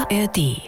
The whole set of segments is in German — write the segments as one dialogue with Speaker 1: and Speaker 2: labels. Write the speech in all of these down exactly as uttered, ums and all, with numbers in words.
Speaker 1: R D.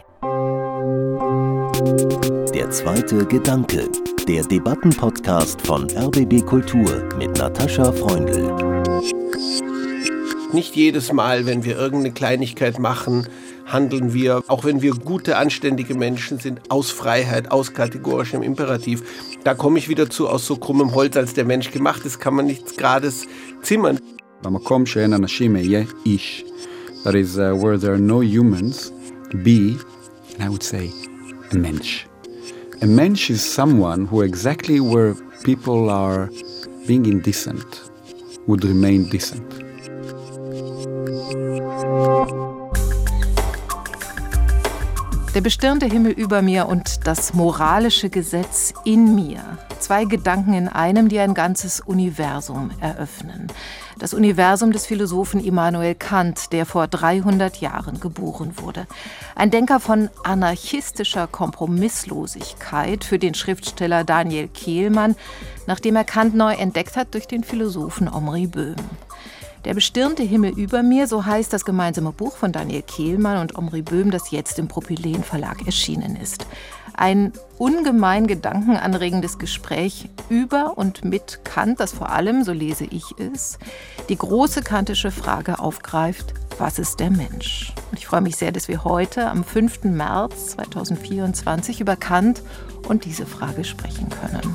Speaker 2: Der zweite Gedanke, der Debattenpodcast von R B B Kultur mit Natascha Freundl.
Speaker 3: Nicht jedes Mal, wenn wir irgendeine Kleinigkeit machen, handeln wir, auch wenn wir gute, anständige Menschen sind, aus Freiheit, aus kategorischem Imperativ. Da komme ich wieder zu, aus so krummem Holz, als der Mensch gemacht ist, kann man nichts Gerades zimmern.
Speaker 4: במקום שאין אנשים יהיה איש. That is uh, where there are no humans, be, and I would say, a mensch. A mensch is someone who exactly where people are being indecent would remain decent.
Speaker 1: Der bestirnte Himmel über mir und das moralische Gesetz in mir. Zwei Gedanken in einem, die ein ganzes Universum eröffnen. Das Universum des Philosophen Immanuel Kant, der vor dreihundert Jahren geboren wurde. Ein Denker von anarchistischer Kompromisslosigkeit für den Schriftsteller Daniel Kehlmann, nachdem er Kant neu entdeckt hat durch den Philosophen Omri Böhm. Der bestirnte Himmel über mir, so heißt das gemeinsame Buch von Daniel Kehlmann und Omri Böhm, das jetzt im Propyläen Verlag erschienen ist. Ein ungemein gedankenanregendes Gespräch über und mit Kant, das vor allem, so lese ich es, die große kantische Frage aufgreift: Was ist der Mensch? Und ich freue mich sehr, dass wir heute am fünften März zweitausendvierundzwanzig über Kant und diese Frage sprechen können.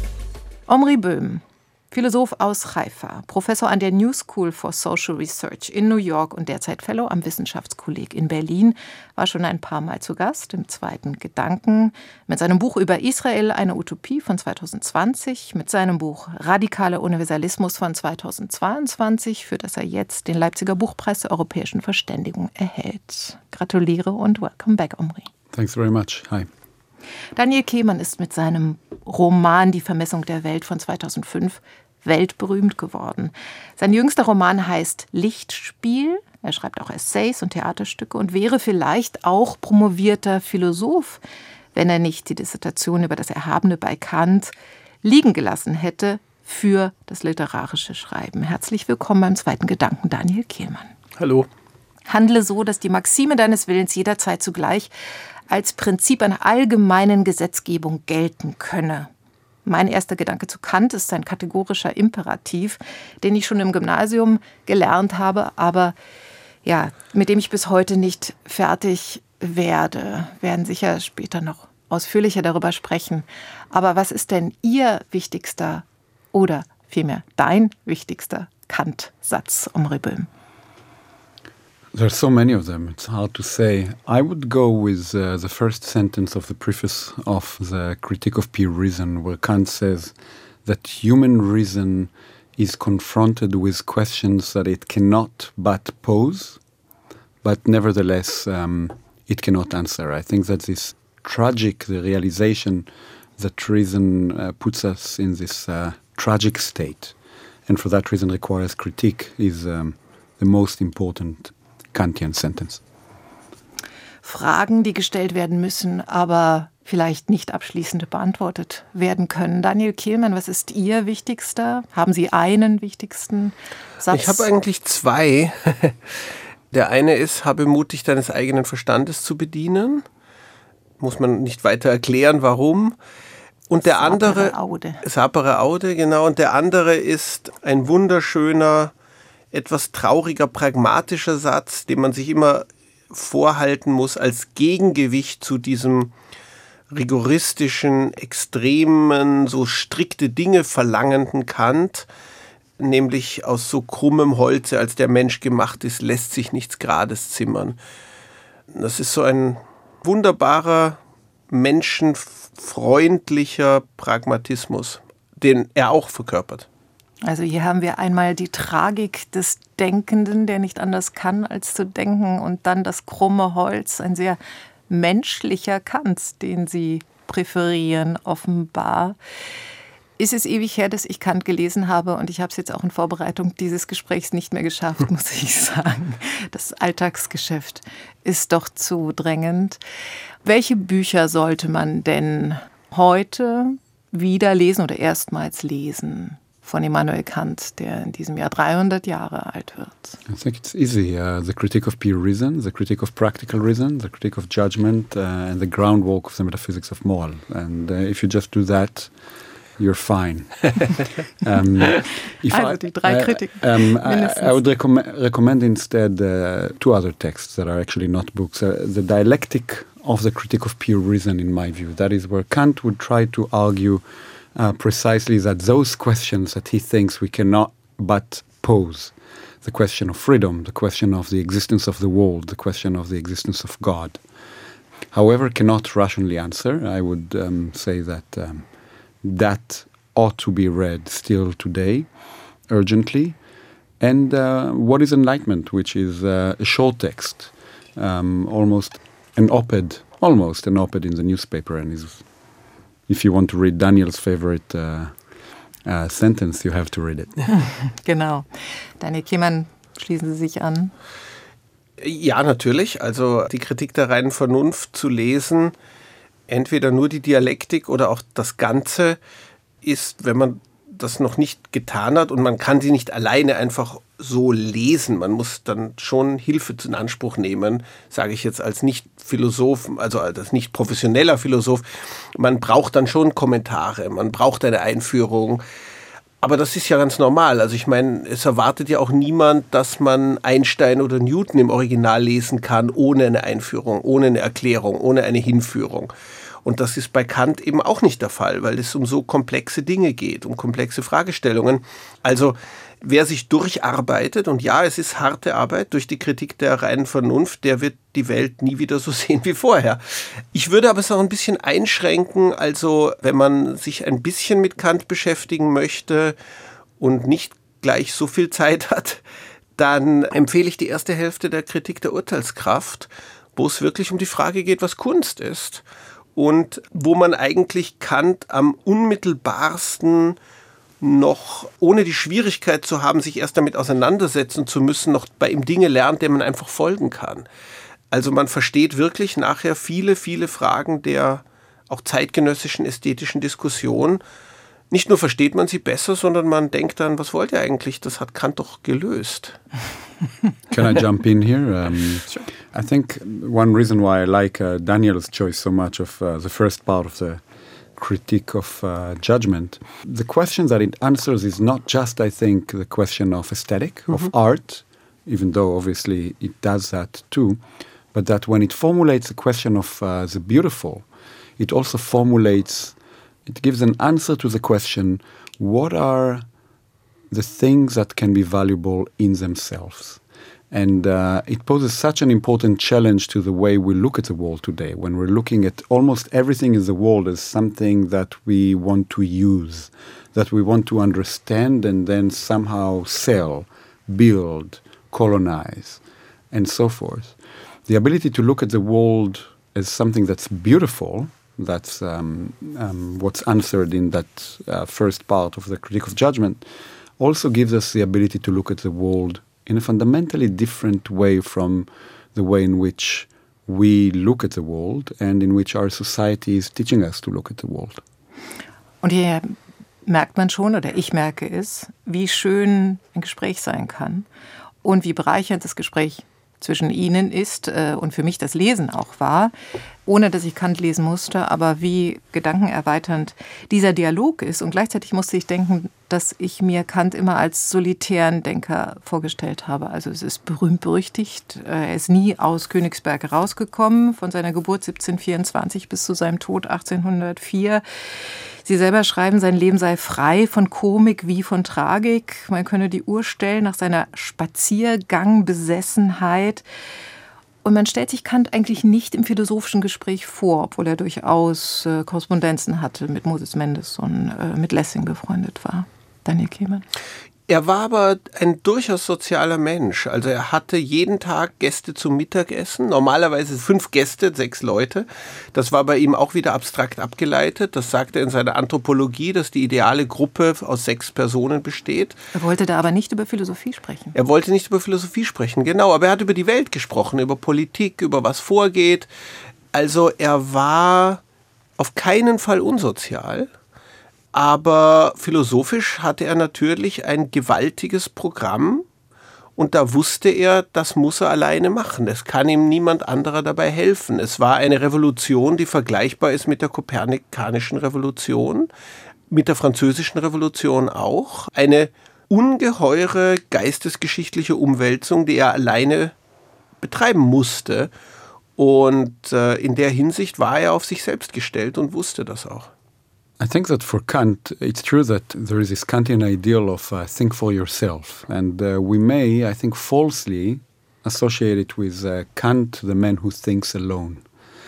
Speaker 1: Omri Böhm, Philosoph aus Haifa, Professor an der New School for Social Research in New York und derzeit Fellow am Wissenschaftskolleg in Berlin, war schon ein paar Mal zu Gast im zweiten Gedanken mit seinem Buch über Israel, eine Utopie von zweitausendzwanzig, mit seinem Buch Radikaler Universalismus von zweitausendzweiundzwanzig, für das er jetzt den Leipziger Buchpreis der europäischen Verständigung erhält. Gratuliere und welcome back, Omri.
Speaker 4: Thanks very much. Hi.
Speaker 1: Daniel Kehlmann ist mit seinem Roman Die Vermessung der Welt von zweitausendfünf weltberühmt geworden. Sein jüngster Roman heißt Lichtspiel. Er schreibt auch Essays und Theaterstücke und wäre vielleicht auch promovierter Philosoph, wenn er nicht die Dissertation über das Erhabene bei Kant liegen gelassen hätte für das literarische Schreiben. Herzlich willkommen beim zweiten Gedanken, Daniel Kehlmann.
Speaker 3: Hallo.
Speaker 1: Handle so, dass die Maxime deines Willens jederzeit zugleich als Prinzip einer allgemeinen Gesetzgebung gelten könne. Mein erster Gedanke zu Kant ist ein kategorischer Imperativ, den ich schon im Gymnasium gelernt habe, aber ja, mit dem ich bis heute nicht fertig werde. Wir werden sicher später noch ausführlicher darüber sprechen. Aber was ist denn Ihr wichtigster oder vielmehr dein wichtigster Kant-Satz, Omri Böhm?
Speaker 4: There are so many of them, it's hard to say. I would go with uh, the first sentence of the preface of the Critique of Pure Reason, where Kant says that human reason is confronted with questions that it cannot but pose, but nevertheless um, it cannot answer. I think that this tragic, the realization that reason uh, puts us in this uh, tragic state, and for that reason requires critique, is um, the most important Kantian sentence.
Speaker 1: Fragen, die gestellt werden müssen, aber vielleicht nicht abschließend beantwortet werden können. Daniel Kehlmann, was ist Ihr wichtigster? Haben Sie einen wichtigsten Satz?
Speaker 3: Ich habe eigentlich zwei. Der eine ist, habe mutig deines eigenen Verstandes zu bedienen. Muss man nicht weiter erklären, warum. Und der andere,
Speaker 1: Sapere aude.
Speaker 3: Sapere aude, genau. Und der andere ist ein wunderschöner, etwas trauriger, pragmatischer Satz, den man sich immer vorhalten muss als Gegengewicht zu diesem rigoristischen, extremen, so strikte Dinge verlangenden Kant, nämlich aus so krummem Holze, als der Mensch gemacht ist, lässt sich nichts Gerades zimmern. Das ist so ein wunderbarer, menschenfreundlicher Pragmatismus, den er auch verkörpert.
Speaker 1: Also hier haben wir einmal die Tragik des Denkenden, der nicht anders kann, als zu denken, und dann das krumme Holz, ein sehr menschlicher Kant, den Sie präferieren, offenbar. Ist es ewig her, dass ich Kant gelesen habe, und ich habe es jetzt auch in Vorbereitung dieses Gesprächs nicht mehr geschafft, muss ich sagen. Das Alltagsgeschäft ist doch zu drängend. Welche Bücher sollte man denn heute wieder lesen oder erstmals lesen von Immanuel Kant, der in diesem Jahr dreihundert Jahre alt wird?
Speaker 4: I think it's easy. Uh, the critique of pure reason, the critique of practical reason, the critique of judgment, uh, and the groundwork of the metaphysics of moral. And uh, if you just do that, you're fine. um, if
Speaker 1: also
Speaker 4: I,
Speaker 1: die drei
Speaker 4: uh,
Speaker 1: Kritiken.
Speaker 4: Um, I, I would recomm recommend instead uh, two other texts that are actually not books. Uh, the Dialectic of the Critique of Pure Reason, in my view. That is where Kant would try to argue uh, precisely that those questions that he thinks we cannot but pose, the question of freedom, the question of the existence of the world, the question of the existence of God, however, cannot rationally answer. I would um, say that um, that ought to be read still today, urgently. And uh, what is enlightenment, which is uh, a short text, um, almost an op-ed, almost an op-ed in the newspaper, and is, if you want to read Daniel's favorite uh, uh, sentence, you have to read it.
Speaker 1: Genau. Daniel Kehlmann, schließen Sie sich an?
Speaker 3: Ja, natürlich. Also die Kritik der reinen Vernunft zu lesen, entweder nur die Dialektik oder auch das Ganze, ist, wenn man das noch nicht getan hat und man kann sie nicht alleine einfach so lesen. Man muss dann schon Hilfe in Anspruch nehmen, sage ich jetzt als Nicht-Philosoph, also als nicht professioneller Philosoph. Man braucht dann schon Kommentare, man braucht eine Einführung. Aber das ist ja ganz normal. Also ich meine, es erwartet ja auch niemand, dass man Einstein oder Newton im Original lesen kann, ohne eine Einführung, ohne eine Erklärung, ohne eine Hinführung. Und das ist bei Kant eben auch nicht der Fall, weil es um so komplexe Dinge geht, um komplexe Fragestellungen. Also wer sich durcharbeitet, und ja, es ist harte Arbeit durch die Kritik der reinen Vernunft, der wird die Welt nie wieder so sehen wie vorher. Ich würde aber es auch ein bisschen einschränken, also wenn man sich ein bisschen mit Kant beschäftigen möchte und nicht gleich so viel Zeit hat, dann empfehle ich die erste Hälfte der Kritik der Urteilskraft, wo es wirklich um die Frage geht, was Kunst ist. Und wo man eigentlich Kant am unmittelbarsten noch, ohne die Schwierigkeit zu haben, sich erst damit auseinandersetzen zu müssen, noch bei ihm Dinge lernt, denen man einfach folgen kann. Also man versteht wirklich nachher viele, viele Fragen der auch zeitgenössischen ästhetischen Diskussion. Nicht nur versteht man sie besser, sondern man denkt dann, was wollt ihr eigentlich? Das hat Kant doch gelöst.
Speaker 4: Can I jump in here? Um, sure. I think one reason why I like uh, Daniel's choice so much of uh, the first part of the critique of uh, judgment, the question that it answers is not just, I think, the question of aesthetic, mm-hmm. of art, even though obviously it does that too, but that when it formulates the question of uh, the beautiful, it also formulates, it gives an answer to the question, what are the things that can be valuable in themselves? And uh, it poses such an important challenge to the way we look at the world today, when we're looking at almost everything in the world as something that we want to use, that we want to understand and then somehow sell, build, colonize, and so forth. The ability to look at the world as something that's beautiful, that's um, um, what's answered in that uh, first part of the Critique of Judgment, also gives us the ability to look at the world in a fundamentally different way from the way in which we look at the world and in which our society is teaching us to look at the world.
Speaker 1: Und hier merkt man schon, oder ich merke es, wie schön ein Gespräch sein kann und wie bereichernd das Gespräch zwischen Ihnen ist äh, und für mich das Lesen auch war, ohne dass ich Kant lesen musste, aber wie gedankenerweiternd dieser Dialog ist. Und gleichzeitig musste ich denken, dass ich mir Kant immer als solitären Denker vorgestellt habe. Also es ist berühmt-berüchtigt. Er ist nie aus Königsberg rausgekommen, von seiner Geburt siebzehnhundertvierundzwanzig bis zu seinem Tod achtzehnhundertvier. Sie selber schreiben, sein Leben sei frei von Komik wie von Tragik. Man könne die Uhr stellen nach seiner Spaziergangbesessenheit. Und man stellt sich Kant eigentlich nicht im philosophischen Gespräch vor, obwohl er durchaus äh, Korrespondenzen hatte mit Moses Mendelssohn, äh, mit Lessing befreundet war. Daniel Kehlmann.
Speaker 3: Er war aber ein durchaus sozialer Mensch. Also er hatte jeden Tag Gäste zum Mittagessen, normalerweise fünf Gäste, sechs Leute. Das war bei ihm auch wieder abstrakt abgeleitet. Das sagt er in seiner Anthropologie, dass die ideale Gruppe aus sechs Personen besteht.
Speaker 1: Er wollte da aber nicht über Philosophie sprechen.
Speaker 3: Er wollte nicht über Philosophie sprechen, genau. Aber er hat über die Welt gesprochen, über Politik, über was vorgeht. Also er war auf keinen Fall unsozial. Aber philosophisch hatte er natürlich ein gewaltiges Programm und da wusste er, das muss er alleine machen. Es kann ihm niemand anderer dabei helfen. Es war eine Revolution, die vergleichbar ist mit der kopernikanischen Revolution, mit der französischen Revolution auch. Eine ungeheure geistesgeschichtliche Umwälzung, die er alleine betreiben musste. Und äh, in der Hinsicht war er auf sich selbst gestellt und wusste das auch.
Speaker 4: I think that for Kant, it's true that there is this Kantian ideal of uh, think for yourself. And uh, we may, I think, falsely associate it with uh, Kant, the man who thinks alone.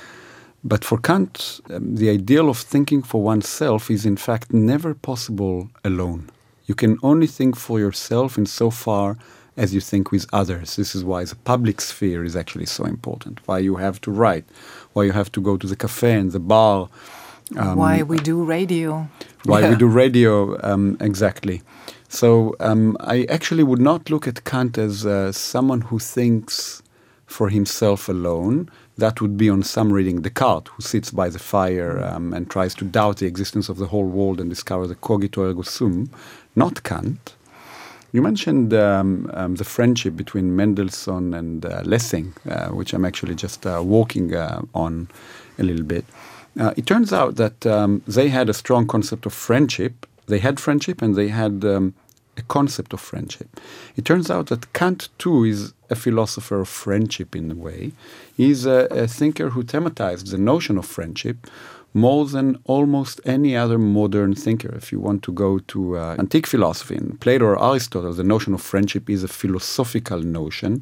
Speaker 4: But for Kant, um, the ideal of thinking for oneself is in fact never possible alone. You can only think for yourself insofar as you think with others. This is why the public sphere is actually so important, why you have to write, why you have to go to the cafe and the bar.
Speaker 1: Um, why we do radio.
Speaker 4: Why
Speaker 1: yeah.
Speaker 4: we do radio, um, exactly. So um, I actually would not look at Kant as uh, someone who thinks for himself alone. That would be on some reading Descartes, who sits by the fire um, and tries to doubt the existence of the whole world and discover the cogito ergo sum. Not Kant. You mentioned um, um, the friendship between Mendelssohn and uh, Lessing, uh, which I'm actually just uh, walking uh, on a little bit. Uh, it turns out that um, they had a strong concept of friendship. They had friendship and they had um, a concept of friendship. It turns out that Kant, too, is a philosopher of friendship in a way. He's a, a thinker who thematized the notion of friendship more than almost any other modern thinker. If you want to go to uh, antique philosophy, in Plato or Aristotle, the notion of friendship is a philosophical notion.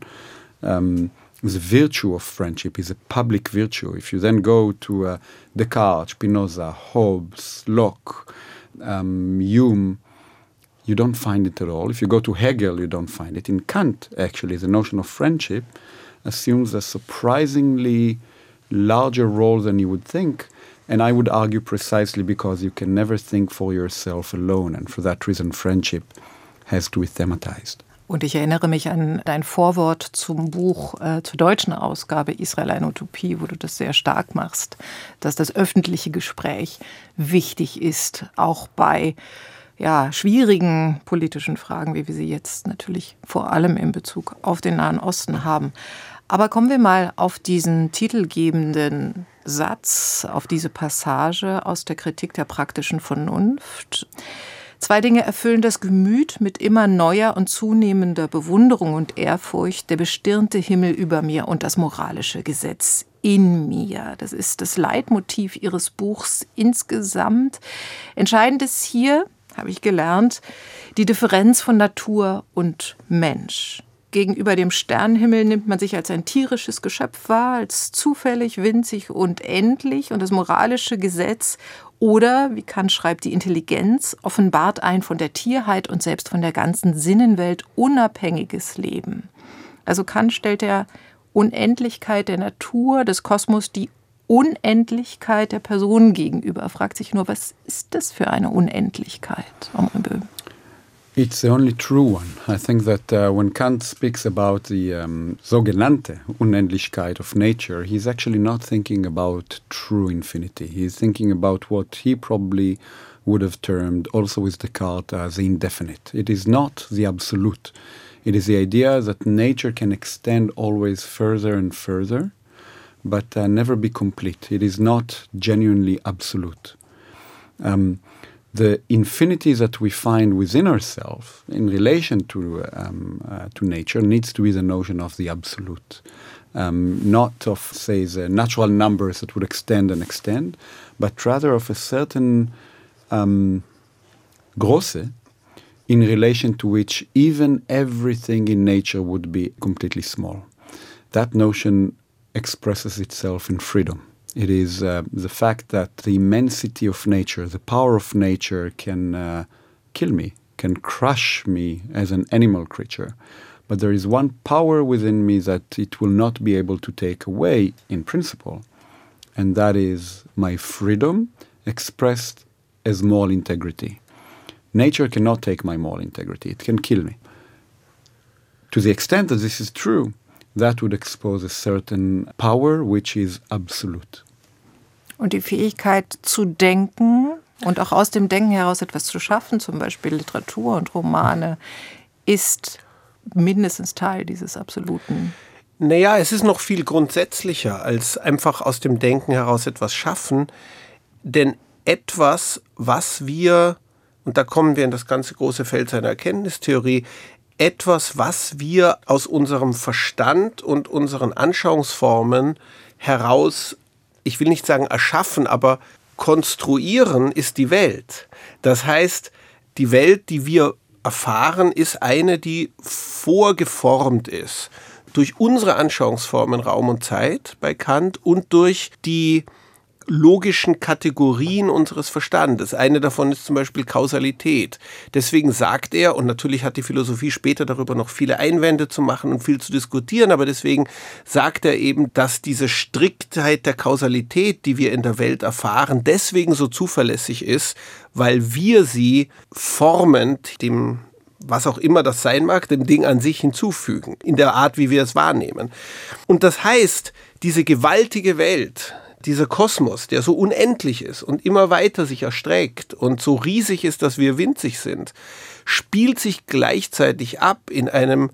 Speaker 4: Um, The virtue of friendship is a public virtue. If you then go to uh, Descartes, Spinoza, Hobbes, Locke, um, Hume, you don't find it at all. If you go to Hegel, you don't find it. In Kant, actually, the notion of friendship assumes a surprisingly larger role than you would think. And I would argue precisely because you can never think for yourself alone. And for that reason, friendship has to be thematized.
Speaker 1: Und ich erinnere mich an dein Vorwort zum Buch, äh, zur deutschen Ausgabe Israel eine Utopie, wo du das sehr stark machst, dass das öffentliche Gespräch wichtig ist, auch bei ja, schwierigen politischen Fragen, wie wir sie jetzt natürlich vor allem in Bezug auf den Nahen Osten haben. Aber kommen wir mal auf diesen titelgebenden Satz, auf diese Passage aus der Kritik der praktischen Vernunft. Zwei Dinge erfüllen das Gemüt mit immer neuer und zunehmender Bewunderung und Ehrfurcht, der bestirnte Himmel über mir und das moralische Gesetz in mir. Das ist das Leitmotiv Ihres Buchs insgesamt. Entscheidend ist hier, habe ich gelernt, die Differenz von Natur und Mensch. Gegenüber dem Sternenhimmel nimmt man sich als ein tierisches Geschöpf wahr, als zufällig, winzig und endlich. Und das moralische Gesetz oder, wie Kant schreibt, die Intelligenz offenbart ein von der Tierheit und selbst von der ganzen Sinnenwelt unabhängiges Leben. Also Kant stellt der Unendlichkeit der Natur, des Kosmos, die Unendlichkeit der Person gegenüber. Er fragt sich nur, was ist das für eine Unendlichkeit, Omri Böhm?
Speaker 4: It's the only true one. I think that uh, when Kant speaks about the um, sogenannte Unendlichkeit of nature, he's actually not thinking about true infinity. He's thinking about what he probably would have termed, also with Descartes, as the indefinite. It is not the absolute. It is the idea that nature can extend always further and further, but uh, never be complete. It is not genuinely absolute. Um, The infinity that we find within ourselves in relation to um, uh, to nature needs to be the notion of the absolute, um, not of, say, the natural numbers that would extend and extend, but rather of a certain um, Große in relation to which even everything in nature would be completely small. That notion expresses itself in freedom. It is uh, the fact that the immensity of nature, the power of nature can uh, kill me, can crush me as an animal creature. But there is one power within me that it will not be able to take away in principle, and that is my freedom expressed as moral integrity. Nature cannot take my moral integrity. It can kill me. To the extent that this is true, that would expose a certain power which is absolute.
Speaker 1: Und die Fähigkeit zu denken, Und auch aus dem Denken heraus etwas zu schaffen, zum Beispiel Literatur und Romane, ist mindestens Teil dieses absoluten.
Speaker 3: Naja, es ist noch viel grundsätzlicher als einfach aus dem Denken heraus etwas schaffen. Denn etwas, was wir, und da kommen wir in das ganze große Feld seiner Erkenntnistheorie, etwas, was wir aus unserem Verstand und unseren Anschauungsformen heraus, ich will nicht sagen erschaffen, aber konstruieren, ist die Welt. Das heißt, die Welt, die wir erfahren, ist eine, die vorgeformt ist durch unsere Anschauungsformen Raum und Zeit bei Kant und durch die logischen Kategorien unseres Verstandes. Eine davon ist zum Beispiel Kausalität. Deswegen sagt er, und natürlich hat die Philosophie später darüber noch viele Einwände zu machen und viel zu diskutieren, aber deswegen sagt er eben, dass diese Striktheit der Kausalität, die wir in der Welt erfahren, deswegen so zuverlässig ist, weil wir sie formend dem, was auch immer das sein mag, dem Ding an sich hinzufügen, in der Art, wie wir es wahrnehmen. Und das heißt, diese gewaltige Welt, dieser Kosmos, der so unendlich ist und immer weiter sich erstreckt und so riesig ist, dass wir winzig sind, spielt sich gleichzeitig ab in einem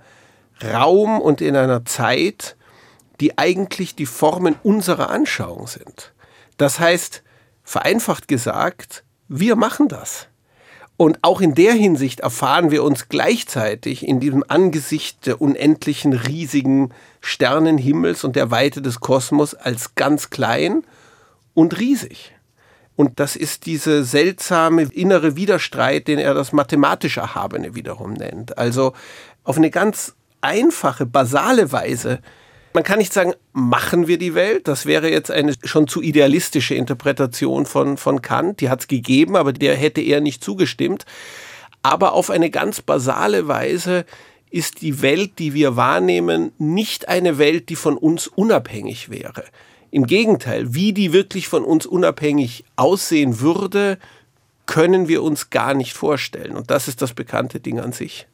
Speaker 3: Raum und in einer Zeit, die eigentlich die Formen unserer Anschauung sind. Das heißt, vereinfacht gesagt, wir machen das. Und auch in der Hinsicht erfahren wir uns gleichzeitig in diesem Angesicht der unendlichen, riesigen Sternenhimmels und der Weite des Kosmos als ganz klein und riesig. Und das ist diese seltsame innere Widerstreit, den er das mathematisch Erhabene wiederum nennt. Also auf eine ganz einfache, basale Weise. Man kann nicht sagen, machen wir die Welt? Das wäre jetzt eine schon zu idealistische Interpretation von, von Kant. Die hat es gegeben, aber der hätte eher nicht zugestimmt. Aber auf eine ganz basale Weise ist die Welt, die wir wahrnehmen, nicht eine Welt, die von uns unabhängig wäre. Im Gegenteil, wie die wirklich von uns unabhängig aussehen würde, können wir uns gar nicht vorstellen. Und das ist das bekannte Ding an sich.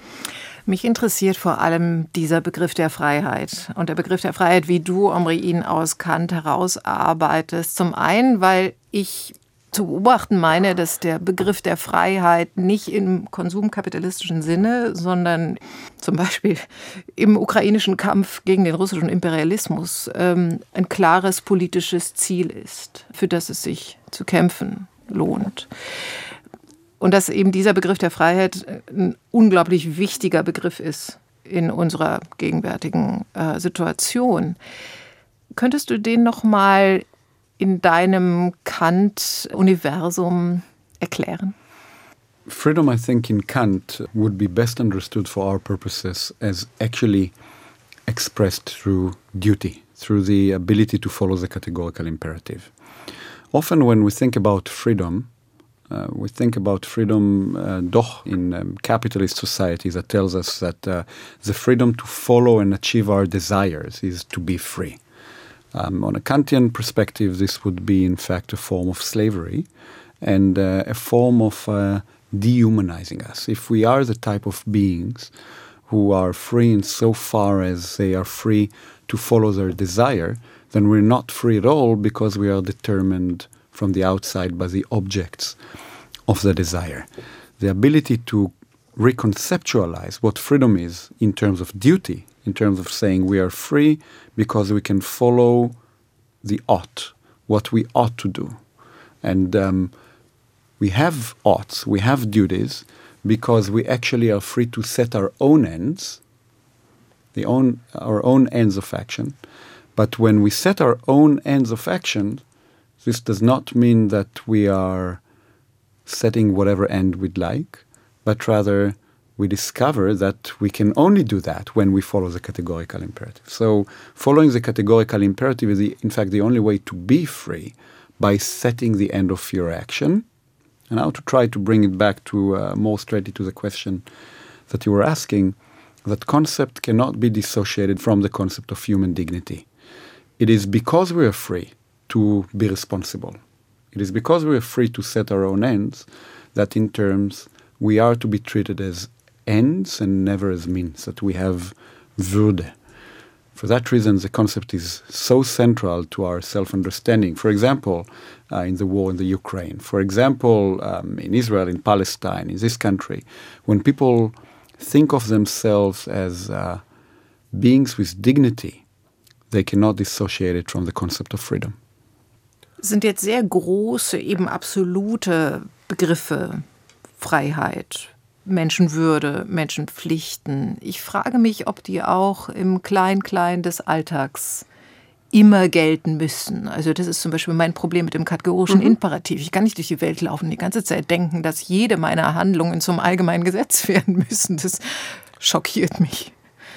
Speaker 1: Mich interessiert vor allem dieser Begriff der Freiheit und der Begriff der Freiheit, wie du, Henri, ihn aus Kant herausarbeitest. Zum einen, weil ich zu beobachten meine, dass der Begriff der Freiheit nicht im konsumkapitalistischen Sinne, sondern zum Beispiel im ukrainischen Kampf gegen den russischen Imperialismus ähm, ein klares politisches Ziel ist, für das es sich zu kämpfen lohnt. Und dass eben dieser Begriff der Freiheit ein unglaublich wichtiger Begriff ist in unserer gegenwärtigen äh, Situation. Könntest du den noch mal in deinem Kant-Universum erklären?
Speaker 4: Freedom, I think, in Kant would be best understood for our purposes as actually expressed through duty, through the ability to follow the categorical imperative. Often when we think about freedom, Uh, we think about freedom uh, doch in um, capitalist society that tells us that uh, the freedom to follow and achieve our desires is to be free. Um, on a Kantian perspective, this would be in fact a form of slavery and uh, a form of uh, dehumanizing us. If we are the type of beings who are free in so far as they are free to follow their desire, then we're not free at all because we are determined from the outside by the objects of the desire. The ability to reconceptualize what freedom is in terms of duty, in terms of saying we are free because we can follow the ought, what we ought to do. And um, we have oughts, we have duties, because we actually are free to set our own ends, the own, our own ends of action. But when we set our own ends of action, this does not mean that we are setting whatever end we'd like, but rather we discover that we can only do that when we follow the categorical imperative. So following the categorical imperative is, the, in fact, the only way to be free by setting the end of your action. And now to try to bring it back to uh, more straightly to the question that you were asking, that concept cannot be dissociated from the concept of human dignity. It is because we are free to be responsible. It is because we are free to set our own ends that in terms we are to be treated as ends and never as means, that we have Würde. For that reason, the concept is so central to our self-understanding. For example, uh, in the war in the Ukraine, for example, um, in Israel, in Palestine, in this country, when people think of themselves as uh, beings with dignity, they cannot dissociate it from the concept of freedom.
Speaker 1: Sind jetzt sehr große, eben absolute Begriffe. Freiheit, Menschenwürde, Menschenpflichten. Ich frage mich, ob die auch im Klein-Klein des Alltags immer gelten müssen. Also das ist zum Beispiel mein Problem mit dem kategorischen mhm. Imperativ. Ich kann nicht durch die Welt laufen, die ganze Zeit denken, dass jede meiner Handlungen zum allgemeinen Gesetz werden müssen. Das schockiert mich.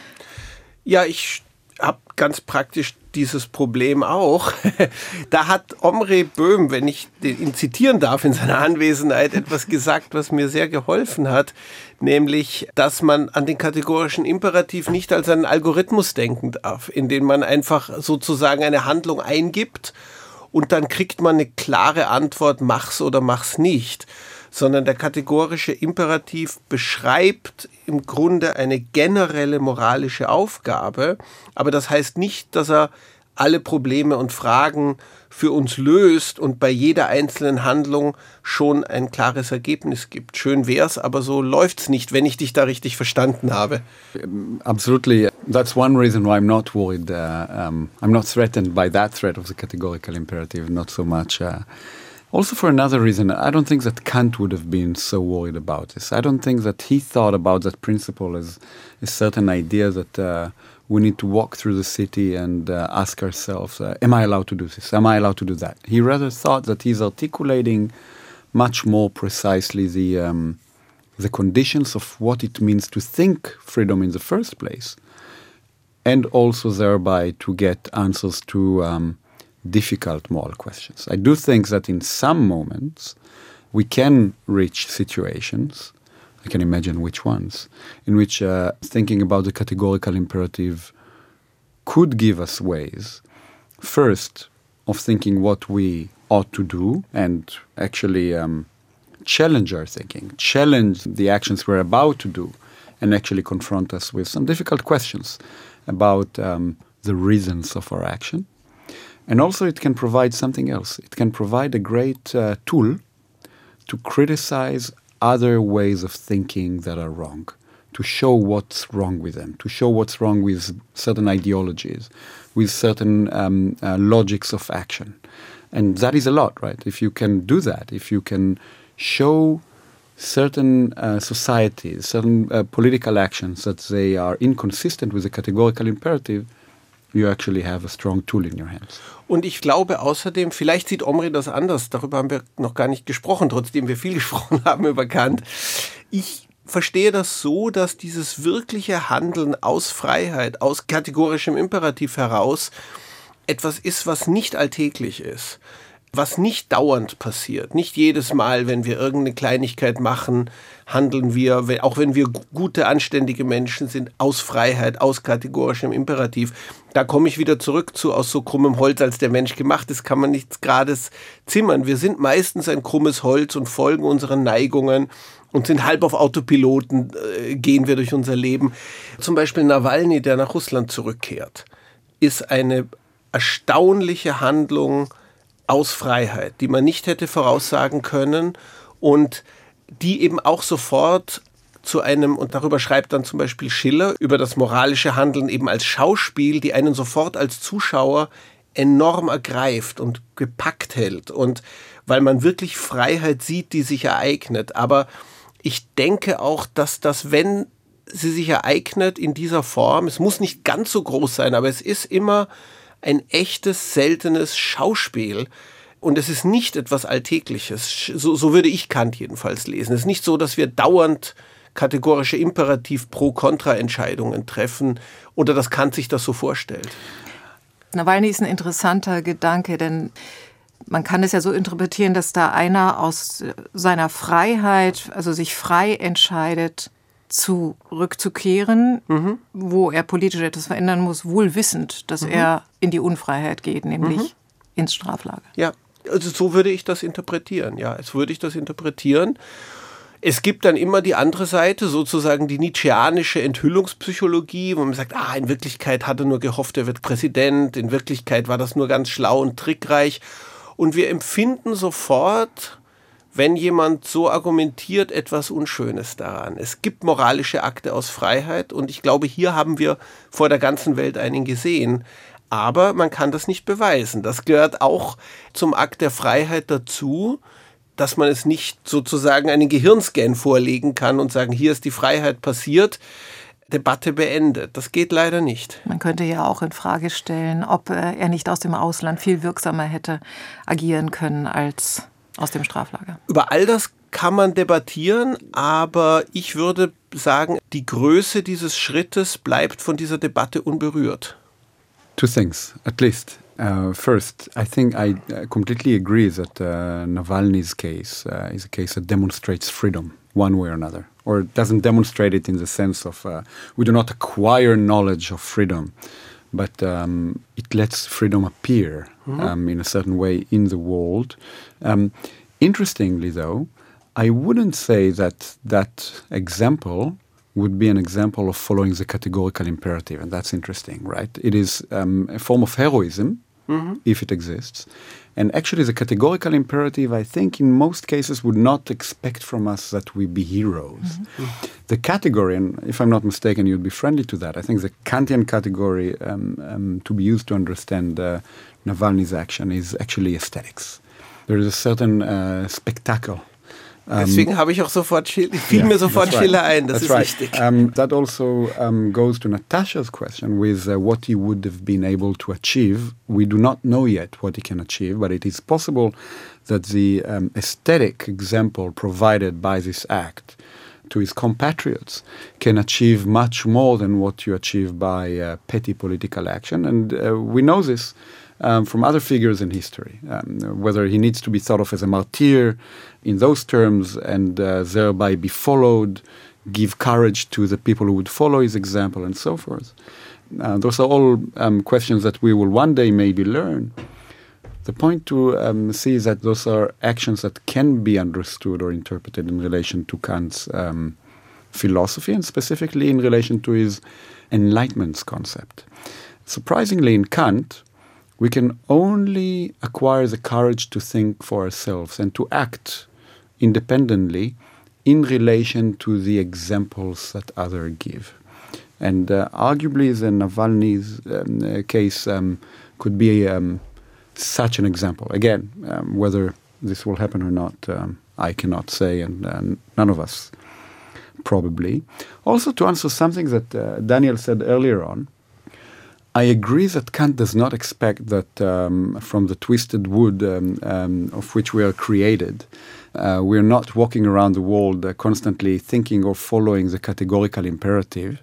Speaker 3: Ja, ich habe ganz praktisch dieses Problem auch. Da hat Omri Böhm, wenn ich ihn zitieren darf in seiner Anwesenheit, etwas gesagt, was mir sehr geholfen hat, nämlich, dass man an den kategorischen Imperativ nicht als einen Algorithmus denken darf, in den man einfach sozusagen eine Handlung eingibt und dann kriegt man eine klare Antwort, mach's oder mach's nicht, sondern der kategorische Imperativ beschreibt im Grunde eine generelle moralische Aufgabe, aber das heißt nicht, dass er alle Probleme und Fragen für uns löst und bei jeder einzelnen Handlung schon ein klares Ergebnis gibt. Schön wär's, aber so läuft's nicht, wenn ich dich da richtig verstanden habe.
Speaker 4: Absolutely. That's one reason why I'm not worried. Uh, um, I'm not threatened by that threat of the categorical imperative, not so much. Uh, Also for another reason, I don't think that Kant would have been so worried about this. I don't think that he thought about that principle as a certain idea that uh, we need to walk through the city and uh, ask ourselves, uh, am I allowed to do this? Am I allowed to do that? He rather thought that he's articulating much more precisely the, um, the conditions of what it means to think freedom in the first place, and also thereby to get answers to um, difficult moral questions. I do think that in some moments we can reach situations, I can imagine which ones, in which uh, thinking about the categorical imperative could give us ways, first, of thinking what we ought to do and actually um, challenge our thinking, challenge the actions we're about to do, and actually confront us with some difficult questions about um, the reasons of our action. And also it can provide something else. It can provide a great uh, tool to criticize other ways of thinking that are wrong, to show what's wrong with them, to show what's wrong with certain ideologies, with certain um, uh, logics of action. And that is a lot, right? If you can do that, if you can show certain uh, societies, certain uh, political actions that they are inconsistent with the categorical imperative, you actually have a strong tool in your hands.
Speaker 3: Und ich glaube außerdem, vielleicht sieht Omri das anders, darüber haben wir noch gar nicht gesprochen, trotzdem wir viel gesprochen haben über Kant. Ich verstehe das so, dass dieses wirkliche Handeln aus Freiheit, aus kategorischem Imperativ heraus etwas ist, was nicht alltäglich ist, was nicht dauernd passiert. Nicht jedes Mal, wenn wir irgendeine Kleinigkeit machen, handeln wir, auch wenn wir gute, anständige Menschen sind, aus Freiheit, aus kategorischem Imperativ. Da komme ich wieder zurück zu, aus so krummem Holz, als der Mensch gemacht ist, kann man nichts Gerades zimmern. Wir sind meistens ein krummes Holz und folgen unseren Neigungen und sind halb auf Autopiloten, äh, gehen wir durch unser Leben. Zum Beispiel Nawalny, der nach Russland zurückkehrt, ist eine erstaunliche Handlung aus Freiheit, die man nicht hätte voraussagen können und die eben auch sofort zu einem, und darüber schreibt dann zum Beispiel Schiller, über das moralische Handeln eben als Schauspiel, die einen sofort als Zuschauer enorm ergreift und gepackt hält. Und weil man wirklich Freiheit sieht, die sich ereignet. Aber ich denke auch, dass das, wenn sie sich ereignet in dieser Form, es muss nicht ganz so groß sein, aber es ist immer ein echtes, seltenes Schauspiel. Und es ist nicht etwas Alltägliches. So, so würde ich Kant jedenfalls lesen. Es ist nicht so, dass wir dauernd kategorische Imperativ-Pro-Kontra-Entscheidungen treffen oder dass Kant sich das so vorstellt.
Speaker 1: Nawalny ist ein interessanter Gedanke, denn man kann es ja so interpretieren, dass da einer aus seiner Freiheit, also sich frei entscheidet, zurückzukehren, mhm. wo er politisch etwas verändern muss, wohl wissend, dass mhm. er in die Unfreiheit geht, nämlich mhm. ins Straflager.
Speaker 3: Ja, also so würde ich das interpretieren. Ja, so würde ich das interpretieren. Es gibt dann immer die andere Seite, sozusagen die nietzscheanische Enthüllungspsychologie, wo man sagt, ah, in Wirklichkeit hat er nur gehofft, er wird Präsident, in Wirklichkeit war das nur ganz schlau und trickreich. Und wir empfinden sofort, wenn jemand so argumentiert, etwas Unschönes daran. Es gibt moralische Akte aus Freiheit und ich glaube, hier haben wir vor der ganzen Welt einen gesehen. Aber man kann das nicht beweisen. Das gehört auch zum Akt der Freiheit dazu, dass man es nicht sozusagen einen Gehirnscan vorlegen kann und sagen, hier ist die Freiheit passiert, Debatte beendet. Das geht leider nicht.
Speaker 1: Man könnte ja auch in Frage stellen, ob er nicht aus dem Ausland viel wirksamer hätte agieren können als aus dem Straflager.
Speaker 3: Über all das kann man debattieren, aber ich würde sagen, die Größe dieses Schrittes bleibt von dieser Debatte unberührt.
Speaker 4: Two things, at least. Uh, first, I think I uh, completely agree that uh, Navalny's case uh, is a case that demonstrates freedom one way or another, or doesn't demonstrate it in the sense of uh, we do not acquire knowledge of freedom, but um, it lets freedom appear mm-hmm. um, in a certain way in the world. Um, interestingly, though, I wouldn't say that that example would be an example of following the categorical imperative, and that's interesting, right? It is um, a form of heroism, mm-hmm. if it exists. And actually the categorical imperative, I think, in most cases would not expect from us that we be heroes. Mm-hmm. The category, and if I'm not mistaken, you'd be friendly to that, I think the Kantian category um, um, to be used to understand uh, Navalny's action is actually aesthetics. There is a certain uh, spectacle.
Speaker 3: Deswegen habe ich auch sofort Schiller, fiel yeah, mir sofort Schiller right. ein, das
Speaker 4: that's
Speaker 3: ist
Speaker 4: right.
Speaker 3: richtig.
Speaker 4: Um, that also um, goes to Natasha's question with uh, what he would have been able to achieve. We do not know yet what he can achieve, but it is possible that the um, aesthetic example provided by this act to his compatriots can achieve much more than what you achieve by uh, petty political action. And uh, we know this Um, from other figures in history, um, whether he needs to be thought of as a martyr in those terms and uh, thereby be followed, give courage to the people who would follow his example and so forth. Uh, those are all um, questions that we will one day maybe learn. The point to um, see is that those are actions that can be understood or interpreted in relation to Kant's um, philosophy and specifically in relation to his Enlightenment concept. Surprisingly, in Kant, we can only acquire the courage to think for ourselves and to act independently in relation to the examples that others give. And uh, arguably the Navalny's um, uh, case um, could be um, such an example. Again, um, whether this will happen or not, um, I cannot say, and uh, none of us probably. Also, to answer something that uh, Daniel said earlier on, I agree that Kant does not expect that um, from the twisted wood um, um, of which we are created, uh, we are not walking around the world uh, constantly thinking or following the categorical imperative.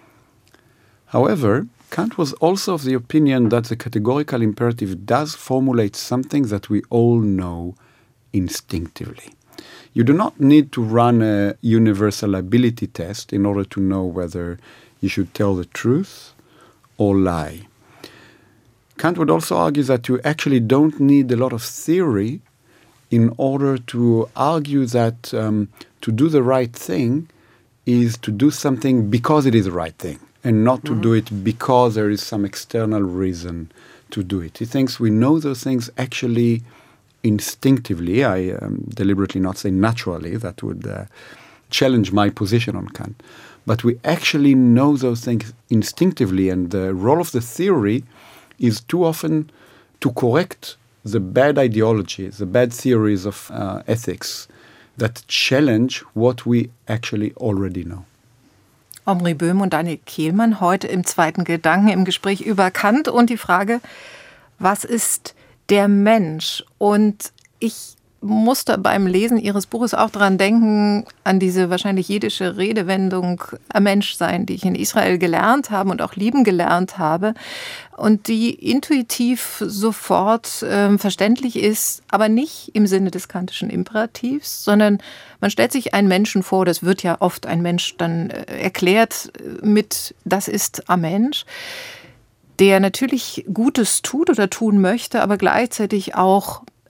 Speaker 4: However, Kant was also of the opinion that the categorical imperative does formulate something that we all know instinctively. You do not need to run a universal ability test in order to know whether you should tell the truth or lie. Kant would also argue that you actually don't need a lot of theory in order to argue that um, to do the right thing is to do something because it is the right thing and not to mm-hmm. do it because there is some external reason to do it. He thinks we know those things actually instinctively. I um, deliberately not say naturally, that would uh, challenge my position on Kant. But we actually know those things instinctively, and the role of the theory is too often to correct the bad ideologies, the bad theories of uh, ethics that challenge what we actually already know.
Speaker 1: Omri Böhm und Daniel Kehlmann heute im zweiten Gedanken im Gespräch über Kant und die Frage, was ist der Mensch? Und ich musste beim Lesen Ihres Buches auch daran denken, an diese wahrscheinlich jiddische Redewendung am Menschsein, die ich in Israel gelernt habe und auch lieben gelernt habe und die intuitiv sofort äh, verständlich ist, aber nicht im Sinne des kantischen Imperativs, sondern man stellt sich einen Menschen vor, das wird ja oft ein Mensch dann äh, erklärt mit, das ist ein Mensch, der natürlich Gutes tut oder tun möchte, aber gleichzeitig auch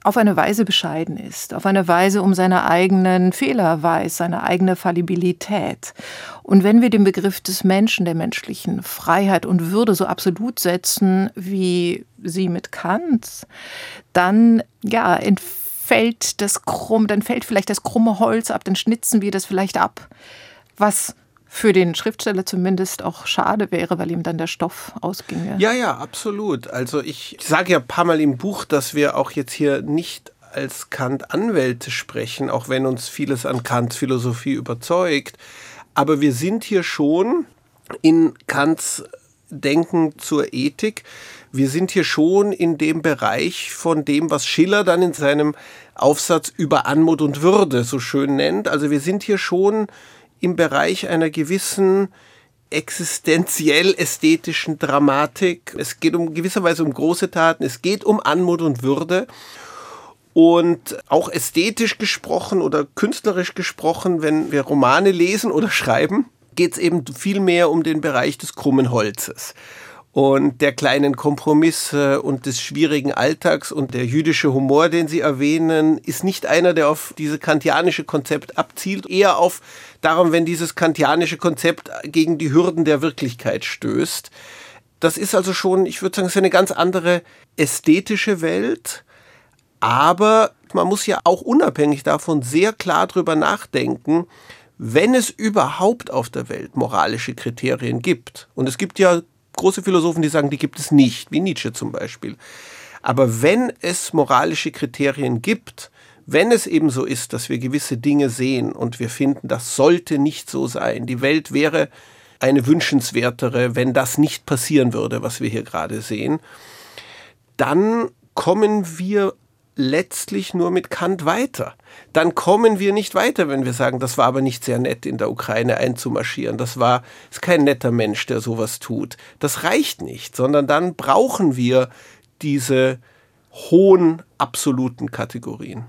Speaker 1: auf eine Weise bescheiden ist, auf eine Weise um seine eigenen Fehler weiß, seine eigene Fallibilität. Und wenn wir den Begriff des Menschen, der menschlichen Freiheit und Würde so absolut setzen, wie Sie mit Kant, dann ja, entfällt das krumm, dann fällt vielleicht das krumme Holz ab, dann schnitzen wir das vielleicht ab, was für den Schriftsteller zumindest auch schade wäre, weil ihm dann der Stoff ausginge.
Speaker 3: Ja, ja, absolut. Also ich sage ja ein paar Mal im Buch, dass wir auch jetzt hier nicht als Kant-Anwälte sprechen, auch wenn uns vieles an Kants Philosophie überzeugt. Aber wir sind hier schon in Kants Denken zur Ethik. Wir sind hier schon in dem Bereich von dem, was Schiller dann in seinem Aufsatz über Anmut und Würde so schön nennt. Also wir sind hier schon im Bereich einer gewissen existenziell-ästhetischen Dramatik. Es geht um gewisserweise um große Taten, es geht um Anmut und Würde. Und auch ästhetisch gesprochen oder künstlerisch gesprochen, wenn wir Romane lesen oder schreiben, geht es eben viel mehr um den Bereich des krummen Holzes und der kleinen Kompromisse und des schwierigen Alltags. Und der jüdische Humor, den Sie erwähnen, ist nicht einer, der auf dieses kantianische Konzept abzielt, eher auf darum, wenn dieses kantianische Konzept gegen die Hürden der Wirklichkeit stößt. Das ist also schon, ich würde sagen, es ist eine ganz andere ästhetische Welt, aber man muss ja auch unabhängig davon sehr klar drüber nachdenken, wenn es überhaupt auf der Welt moralische Kriterien gibt. Und es gibt ja große Philosophen, die sagen, die gibt es nicht, wie Nietzsche zum Beispiel. Aber wenn es moralische Kriterien gibt, wenn es eben so ist, dass wir gewisse Dinge sehen und wir finden, das sollte nicht so sein, die Welt wäre eine wünschenswertere, wenn das nicht passieren würde, was wir hier gerade sehen, dann kommen wir letztlich nur mit Kant weiter. Dann kommen wir nicht weiter, wenn wir sagen, das war aber nicht sehr nett, in der Ukraine einzumarschieren. Das war, ist kein netter Mensch, der sowas tut. Das reicht nicht, sondern dann brauchen wir diese hohen, absoluten Kategorien.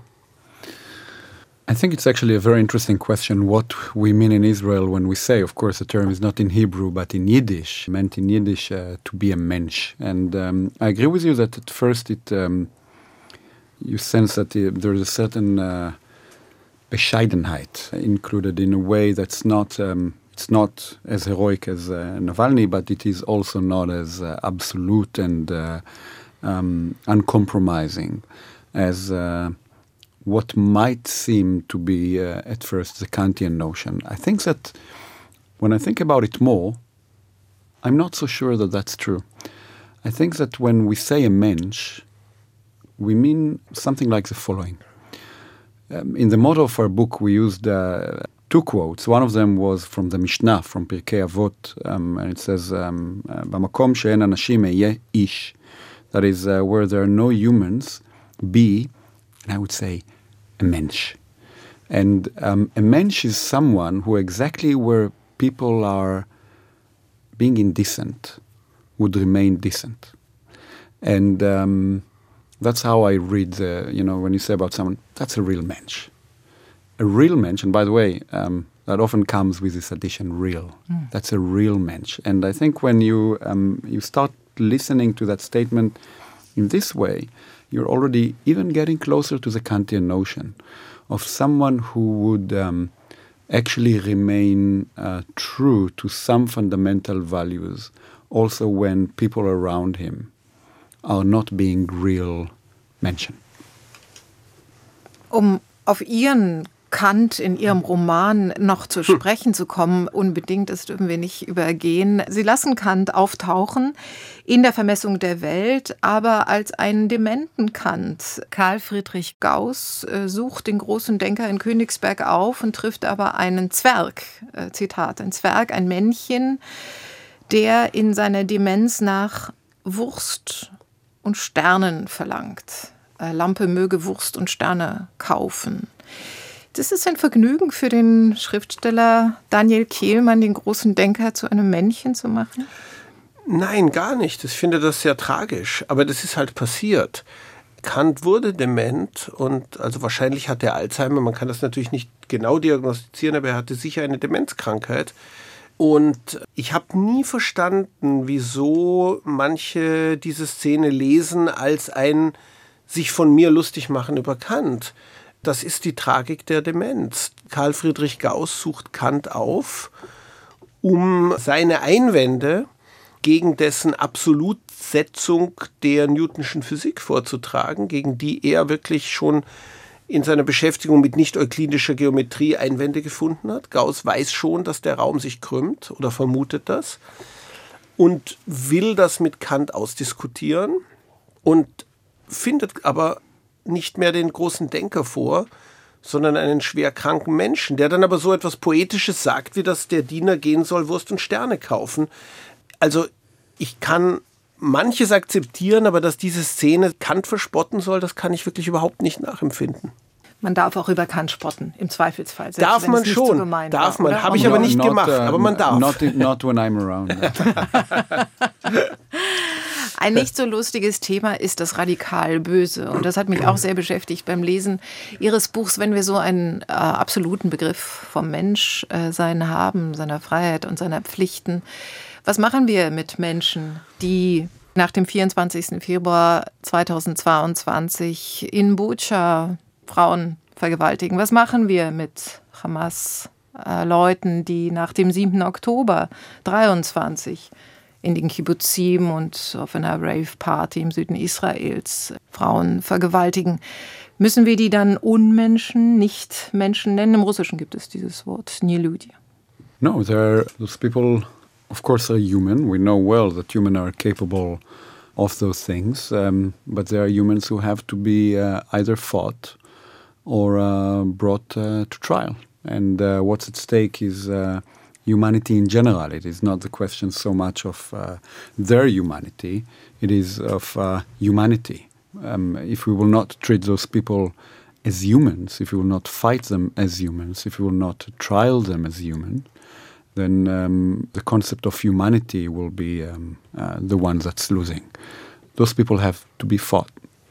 Speaker 4: I think it's actually a very interesting question what we mean in Israel when we say, of course, the term is not in Hebrew, but in Yiddish, meant in Yiddish uh, to be a mensch. And um, I agree with you that at first it... Um, you sense that the, there is a certain uh, Bescheidenheit included in a way that's not, um, it's not as heroic as uh, Navalny, but it is also not as uh, absolute and uh, um, uncompromising as uh, what might seem to be uh, at first the Kantian notion. I think that when I think about it more, I'm not so sure that that's true. I think that when we say a mensch, we mean something like the following. Um, in the motto of our book, we used uh, two quotes. One of them was from the Mishnah, from Pirkei Avot, um, and it says, "B'makom she'en anashim ehyeh ish." That is, uh, where there are no humans, be, and I would say, a mensch. And um, a mensch is someone who exactly where people are being indecent would remain decent. And... Um, That's how I read, the, you know, when you say about someone, that's a real mensch. A real mensch, and by the way, um, that often comes with this addition, real. Mm. That's a real mensch. And I think when you um, you start listening to that statement in this way, you're already even getting closer to the Kantian notion of someone who would um, actually remain uh, true to some fundamental values, also when people around him are not being real Menschen.
Speaker 1: Um auf Ihren Kant in Ihrem Roman noch zu sprechen zu kommen, unbedingt, das dürfen wir nicht übergehen. Sie lassen Kant auftauchen in der Vermessung der Welt, aber als einen dementen Kant. Karl Friedrich Gauß äh, sucht den großen Denker in Königsberg auf und trifft aber einen Zwerg, äh, Zitat, ein Zwerg, ein Männchen, der in seiner Demenz nach Wurst und Sternen verlangt. Lampe möge Wurst und Sterne kaufen. Das ist ein Vergnügen für den Schriftsteller Daniel Kehlmann, den großen Denker zu einem Männchen zu machen?
Speaker 3: Nein, gar nicht. Ich finde das sehr tragisch. Aber das ist halt passiert. Kant wurde dement und also wahrscheinlich hat er Alzheimer. Man kann das natürlich nicht genau diagnostizieren, aber er hatte sicher eine Demenzkrankheit. Und ich habe nie verstanden, wieso manche diese Szene lesen als ein sich von mir lustig machen über Kant. Das ist die Tragik der Demenz. Karl Friedrich Gauss sucht Kant auf, um seine Einwände gegen dessen Absolutsetzung der Newtonschen Physik vorzutragen, gegen die er wirklich schon in seiner Beschäftigung mit nicht-euklidischer Geometrie Einwände gefunden hat. Gauss weiß schon, dass der Raum sich krümmt oder vermutet das und will das mit Kant ausdiskutieren und findet aber nicht mehr den großen Denker vor, sondern einen schwer kranken Menschen, der dann aber so etwas Poetisches sagt, wie dass der Diener gehen soll, Wurst und Sterne kaufen. Also ich kann manches akzeptieren, aber dass diese Szene Kant verspotten soll, das kann ich wirklich überhaupt nicht nachempfinden.
Speaker 1: Man darf auch über Kant spotten, im Zweifelsfall.
Speaker 3: Selbst darf man schon, so darf war, man. Habe ich aber nicht not, gemacht, uh, aber man darf.
Speaker 4: Not, not when I'm around.
Speaker 1: Ein nicht so lustiges Thema ist das radikal Böse. Und das hat mich auch sehr beschäftigt beim Lesen Ihres Buchs, wenn wir so einen äh, absoluten Begriff vom Menschsein äh, haben, seiner Freiheit und seiner Pflichten. Was machen wir mit Menschen, die nach dem vierundzwanzigsten Februar zweitausendzweiundzwanzig in Butscha Frauen vergewaltigen? Was machen wir mit Hamas-Leuten, äh, die nach dem siebten Oktober dreiundzwanzig in den Kibbuzim und auf einer Rave-Party im Süden Israels Frauen vergewaltigen? Müssen wir die dann Unmenschen, nicht Menschen nennen? Im Russischen gibt es dieses Wort, Neludi.
Speaker 4: No, they're, those people, of course, are human. We know well that humans are capable of those things, um, but there are humans who have to be uh, either fought or uh, brought uh, to trial. And uh, what's at stake is uh, humanity in general. It is not the question so much of uh, their humanity, it is of uh, humanity. Um, if we will not treat those people as humans, if we will not fight them as humans, if we will not trial them as human, then um, the concept of humanity will be um, uh, the one that's losing. Those people have to be fought.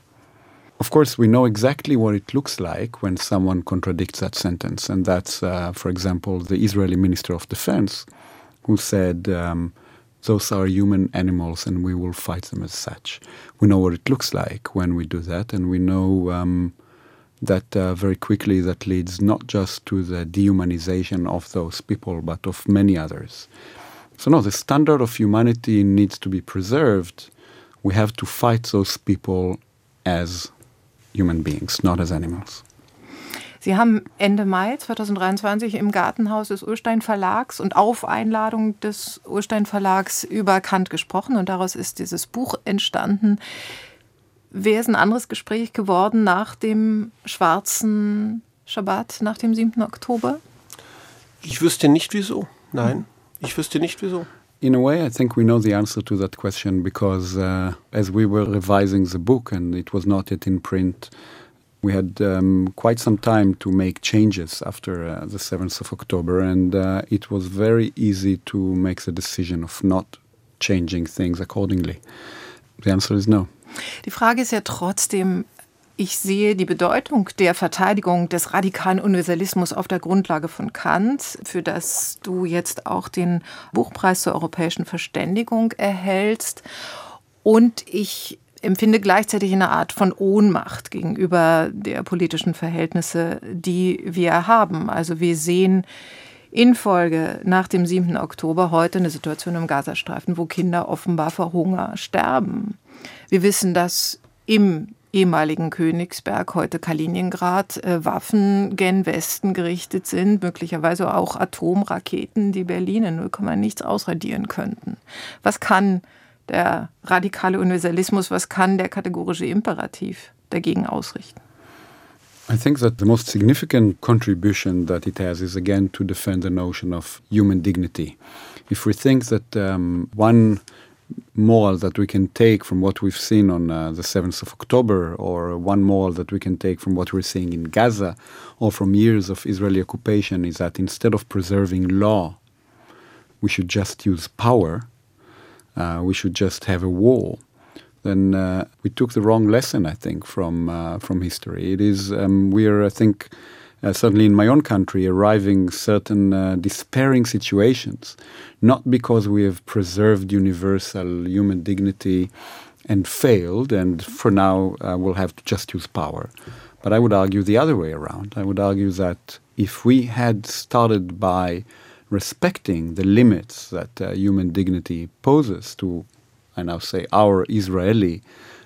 Speaker 4: Of course, we know exactly what it looks like when someone contradicts that sentence. And that's, uh, for example, the Israeli Minister of Defense, who said, um, those are human animals and we will fight them as such. We know what it looks like when we do that. And we know um, that uh, very quickly that leads not just to the dehumanization of those people, but of many others. So no, the standard of humanity needs to be preserved. We have to fight those people as human beings, not as animals.
Speaker 1: Sie haben Ende Mai zweitausenddreiundzwanzig im Gartenhaus des Ullstein Verlags und auf Einladung des Ullstein Verlags über Kant gesprochen und daraus ist dieses Buch entstanden. Wäre es ein anderes Gespräch geworden nach dem schwarzen Schabbat, nach dem siebten Oktober?
Speaker 3: Ich wüsste nicht wieso. Nein, ich wüsste nicht wieso.
Speaker 4: In a way, I think we know the answer to that question because uh, as we were revising the book and it was not yet in print, we had um, quite some time to make changes after uh, the seventh of October and uh, it was very easy to make the decision of not changing things accordingly. The answer is no.
Speaker 1: Die Frage ist ja trotzdem, ich sehe die Bedeutung der Verteidigung des radikalen Universalismus auf der Grundlage von Kant, für das du jetzt auch den Buchpreis zur europäischen Verständigung erhältst. Und ich empfinde gleichzeitig eine Art von Ohnmacht gegenüber der politischen Verhältnisse, die wir haben. Also wir sehen infolge nach dem siebten Oktober heute eine Situation im Gazastreifen, wo Kinder offenbar vor Hunger sterben. Wir wissen, dass im ehemaligen Königsberg, heute Kaliningrad, äh, Waffen gen Westen gerichtet sind, möglicherweise auch Atomraketen, die Berlin in null Komma nichts ausradieren könnten. Was kann der radikale Universalismus, was kann der kategorische Imperativ dagegen ausrichten?
Speaker 4: I think that the most significant contribution that it has is again to defend the notion of human dignity. If we think that um, one moral that we can take from what we've seen on uh, the seventh of October, or one moral that we can take from what we're seeing in Gaza, or from years of Israeli occupation, is that instead of preserving law, we should just use power, uh, we should just have a war, then uh, we took the wrong lesson, I think, from uh, from history. It is, um, we're, I think, Uh, certainly in my own country, arriving certain uh, despairing situations, not because we have preserved universal human dignity and failed, and for now uh, we'll have to just use power. But I would argue the other way around. I would argue that if we had started by respecting the limits that uh, human dignity poses to, I now say, our Israeli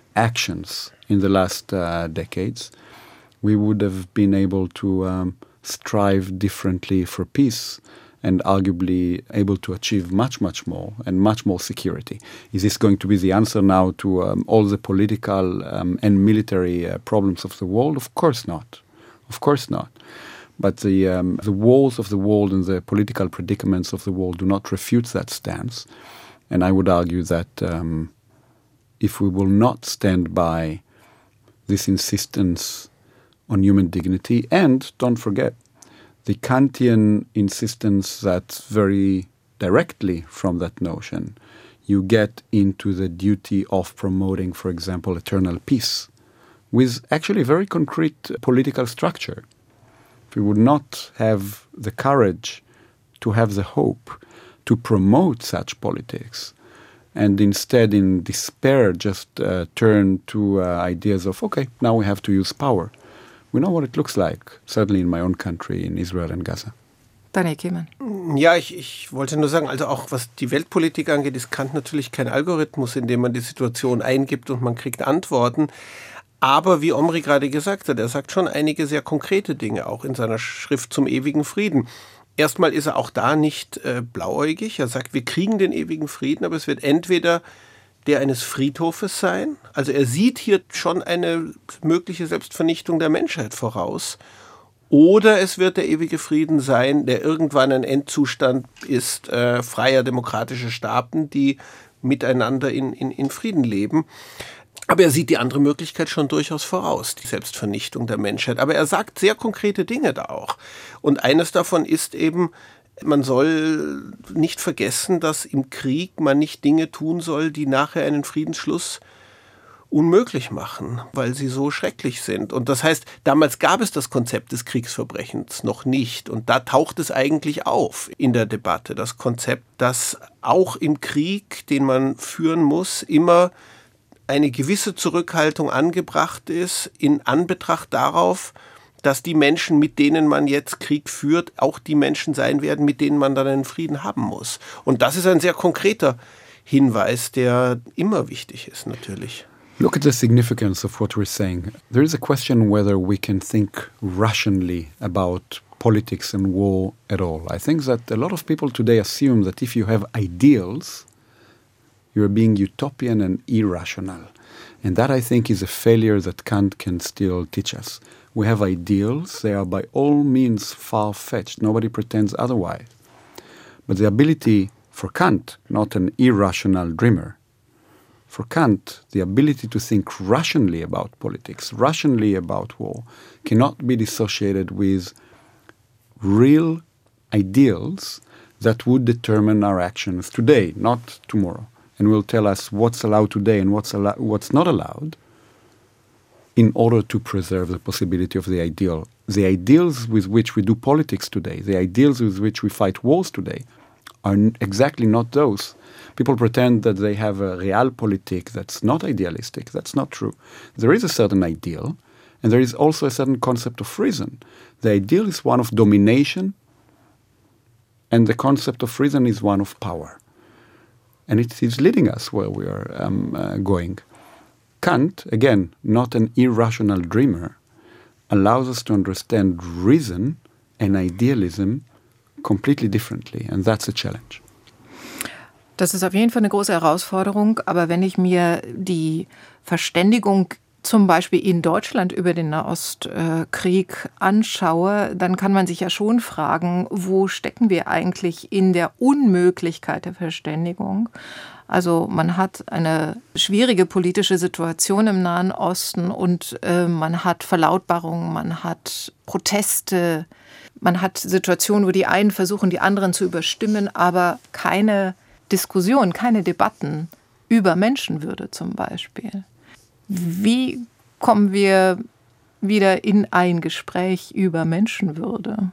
Speaker 4: actions in the last uh, decades, we would have been able to um, strive differently for peace and arguably able to achieve much, much more and much more security. Is this going to be the answer now to um, all the political um, and military uh, problems of the world? Of course not. Of course not. But the um, the wars of the world and the political predicaments of the world do not refute that stance. And I would argue that um, if we will not stand by this insistence on human dignity, and don't forget, the Kantian insistence that very directly from that notion you get into the duty of promoting, for example, eternal peace, with actually very concrete political structure. If we would not have the courage to have the hope to promote such politics, and instead in despair just uh, turn to uh, ideas of, okay, now we have to use power. We know what it looks like, certainly in my own country, in Israel and Gaza.
Speaker 1: Daniel Kehlmann.
Speaker 3: Ja, ich, ich wollte nur sagen, also auch was die Weltpolitik angeht, ist Kant natürlich kein Algorithmus, in dem man die Situation eingibt und man kriegt Antworten. Aber wie Omri gerade gesagt hat, er sagt schon einige sehr konkrete Dinge, auch in seiner Schrift zum ewigen Frieden. Erstmal ist er auch da nicht äh, blauäugig. Er sagt, wir kriegen den ewigen Frieden, aber es wird entweder der eines Friedhofes sein. Also er sieht hier schon eine mögliche Selbstvernichtung der Menschheit voraus. Oder es wird der ewige Frieden sein, der irgendwann ein Endzustand ist, äh, freier demokratischer Staaten, die miteinander in, in, in Frieden leben. Aber er sieht die andere Möglichkeit schon durchaus voraus, die Selbstvernichtung der Menschheit. Aber er sagt sehr konkrete Dinge da auch. Und eines davon ist eben, man soll nicht vergessen, dass im Krieg man nicht Dinge tun soll, die nachher einen Friedensschluss unmöglich machen, weil sie so schrecklich sind. Und das heißt, damals gab es das Konzept des Kriegsverbrechens noch nicht. Und da taucht es eigentlich auf in der Debatte. Das Konzept, dass auch im Krieg, den man führen muss, immer eine gewisse Zurückhaltung angebracht ist in Anbetracht darauf, dass die Menschen, mit denen man jetzt Krieg führt, auch die Menschen sein werden, mit denen man dann einen Frieden haben muss. Und das ist ein sehr konkreter Hinweis, der immer wichtig ist, natürlich.
Speaker 4: Look at the significance of what we're saying. There is a question whether we can think rationally about politics and war at all. I think that a lot of people today assume that if you have ideals, you're being utopian and irrational. And that, I think, is a failure that Kant can still teach us. We have ideals. They are by all means far-fetched. Nobody pretends otherwise. But the ability for Kant, not an irrational dreamer, for Kant, the ability to think rationally about politics, rationally about war, cannot be dissociated with real ideals that would determine our actions today, not tomorrow, and will tell us what's allowed today and what's allo- what's not allowed in order to preserve the possibility of the ideal. The ideals with which we do politics today, the ideals with which we fight wars today, are n- exactly not those. People pretend that they have a realpolitik that's not idealistic. That's not true. There is a certain ideal, and there is also a certain concept of reason. The ideal is one of domination, and the concept of reason is one of power. And it is leading us where we are um, uh, going. Kant, again, not an irrational dreamer, allows us to understand reason and idealism completely differently, and that's a challenge.
Speaker 1: Das ist auf jeden Fall eine große Herausforderung, aber wenn ich mir die Verständigung zum Beispiel in Deutschland über den Nahostkrieg anschaue, dann kann man sich ja schon fragen, wo stecken wir eigentlich in der Unmöglichkeit der Verständigung? Also man hat eine schwierige politische Situation im Nahen Osten und äh, man hat Verlautbarungen, man hat Proteste, man hat Situationen, wo die einen versuchen, die anderen zu überstimmen, aber keine Diskussion, keine Debatten über Menschenwürde zum Beispiel. Wie kommen wir wieder in ein Gespräch über Menschenwürde?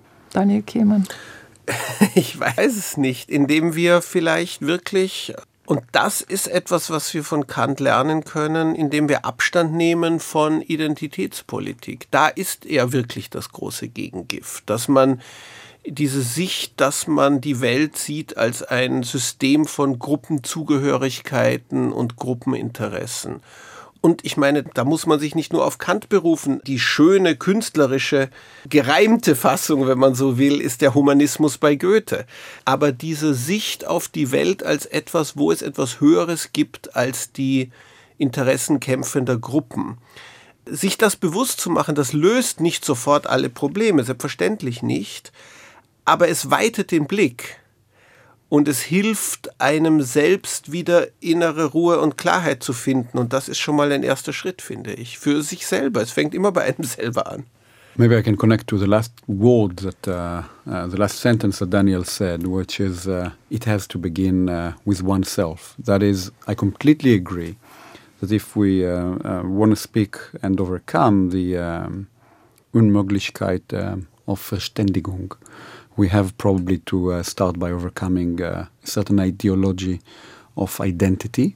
Speaker 1: Daniel Kehlmann.
Speaker 3: Ich weiß es nicht, indem wir vielleicht wirklich Und das ist etwas, was wir von Kant lernen können, indem wir Abstand nehmen von Identitätspolitik. Da ist er wirklich das große Gegengift, dass man diese Sicht, dass man die Welt sieht als ein System von Gruppenzugehörigkeiten und Gruppeninteressen. Und ich meine, da muss man sich nicht nur auf Kant berufen. Die schöne, künstlerische, gereimte Fassung, wenn man so will, ist der Humanismus bei Goethe. Aber diese Sicht auf die Welt als etwas, wo es etwas Höheres gibt als die Interessen kämpfender Gruppen. Sich das bewusst zu machen, das löst nicht sofort alle Probleme, selbstverständlich nicht. Aber es weitet den Blick. Und es hilft einem selbst wieder innere Ruhe und Klarheit zu finden. Und das ist schon mal ein erster Schritt, finde ich, für sich selber. Es fängt immer bei einem selber an.
Speaker 4: Maybe I can connect to the last word that, uh, uh, the last sentence that Daniel said, which is, uh, it has to begin uh, with oneself. That is, I completely agree that if we uh, uh, want to speak and overcome the um, Unmöglichkeit uh, of Verständigung, we have probably to uh, start by overcoming uh, a certain ideology of identity.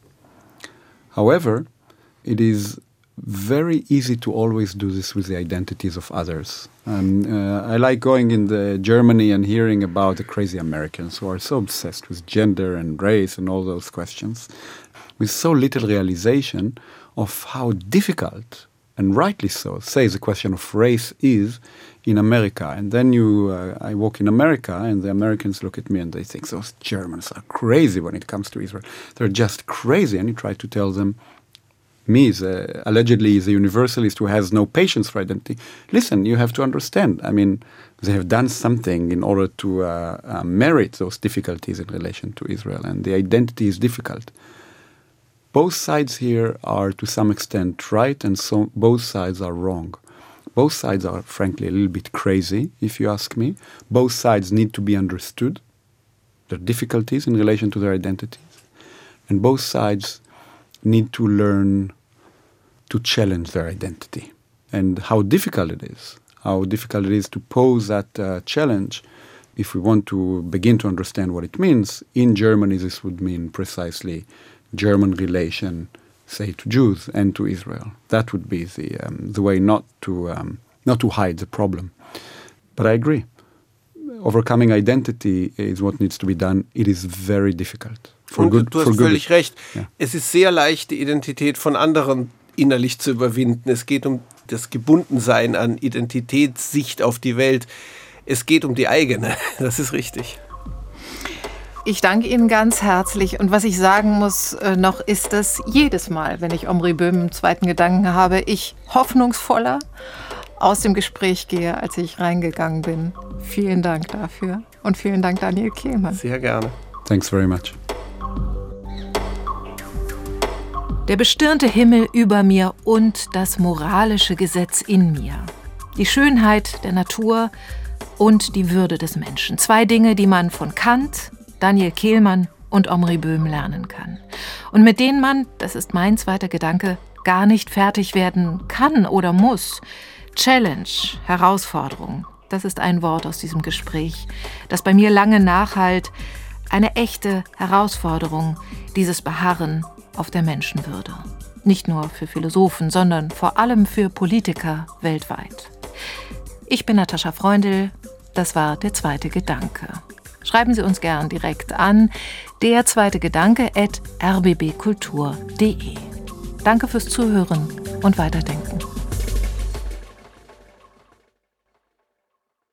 Speaker 4: However, it is very easy to always do this with the identities of others. Um, uh, I like going in the Germany and hearing about the crazy Americans who are so obsessed with gender and race and all those questions, with so little realization of how difficult, and rightly so, say the question of race is in America. And then you, uh, I walk in America and the Americans look at me and they think those Germans are crazy when it comes to Israel. They're just crazy. And you try to tell them, me, the, allegedly the universalist who has no patience for identity, listen, you have to understand. I mean, they have done something in order to uh, uh, merit those difficulties in relation to Israel. And the identity is difficult. Both sides here are to some extent right and so both sides are wrong. Both sides are, frankly, a little bit crazy, if you ask me. Both sides need to be understood, their difficulties in relation to their identities. And both sides need to learn to challenge their identity. And how difficult it is, how difficult it is to pose that uh, challenge, if we want to begin to understand what it means. In Germany, this would mean precisely German relation, say, to Jews and to Israel. That would be the um, the way not to um, not to hide the problem. But I agree. Overcoming identity is what needs to be done. It is very difficult. For
Speaker 3: Und
Speaker 4: good,
Speaker 3: du hast
Speaker 4: for good.
Speaker 3: völlig recht.
Speaker 4: Ja.
Speaker 3: Es ist sehr leicht, die Identität von anderen innerlich zu überwinden. Es geht um das Gebundensein an Identitätssicht auf die Welt. Es geht um die eigene. Das ist richtig.
Speaker 1: Ich danke Ihnen ganz herzlich. Und was ich sagen muss äh, noch, ist, dass jedes Mal, wenn ich Omri Böhm im zweiten Gedanken habe, ich hoffnungsvoller aus dem Gespräch gehe, als ich reingegangen bin. Vielen Dank dafür. Und vielen Dank, Daniel Kehlmann.
Speaker 3: Sehr gerne.
Speaker 4: Thanks very much.
Speaker 1: Der bestirnte Himmel über mir und das moralische Gesetz in mir. Die Schönheit der Natur und die Würde des Menschen. Zwei Dinge, die man von Kant, Daniel Kehlmann und Omri Böhm lernen kann. Und mit denen man, das ist mein zweiter Gedanke, gar nicht fertig werden kann oder muss. Challenge, Herausforderung, das ist ein Wort aus diesem Gespräch, das bei mir lange nachhalt. Eine echte Herausforderung, dieses Beharren auf der Menschenwürde. Nicht nur für Philosophen, sondern vor allem für Politiker weltweit. Ich bin Natascha Freundl, das war der zweite Gedanke. Schreiben Sie uns gern direkt an der zweite Gedanke at r b b kultur punkt d e. Danke fürs Zuhören und Weiterdenken.